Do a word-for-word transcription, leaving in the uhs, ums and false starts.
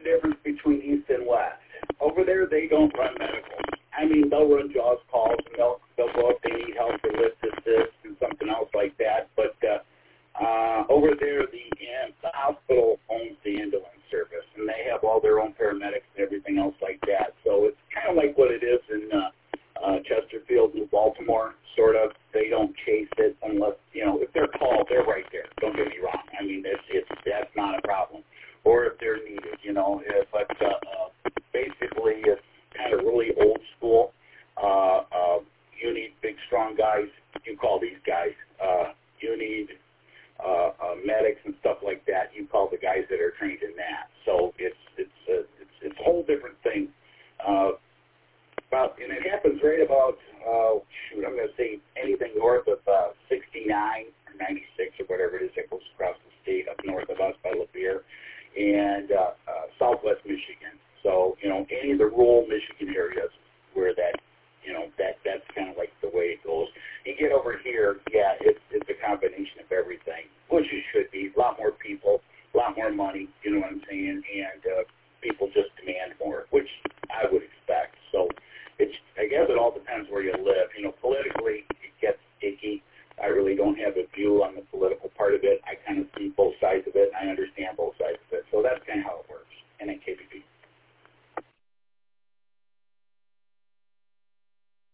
difference between East and West. Over there, they don't run medical. I mean, they'll run JAWS calls, and they'll, they'll go if they need help for lift assist and something else like that. But uh, uh, over there, the, uh, the hospital owns the ambulance service, and they have all their own paramedics and everything else like that. So it's kind of like what it is in uh, uh, Chesterfield, New Baltimore, sort of. They don't chase it unless, you know, if they're called, they're right there. Don't get me wrong. I mean, it's, it's that's not a problem. Or if they're needed, you know. If, but uh, uh, basically, it's kind of really old school. Uh, uh, you need big, strong guys. You call these guys. Uh, you need uh, uh, medics and stuff like that. You call the guys that are trained in that. So it's it's a, it's, it's a whole different thing. Uh, about and it happens right about uh, shoot. I'm going to say anything north of uh, sixty-nine or ninety-six or whatever it is that goes across the state up north of us by Lapeer and uh, uh, Southwest Michigan. So you know any of the rural Michigan areas where that you know that that's kind of like the way it goes. You get over here, yeah, it's it's a combination of everything, which it should be. A lot more people, a lot more money. You know what I'm saying? And uh, people just demand more, which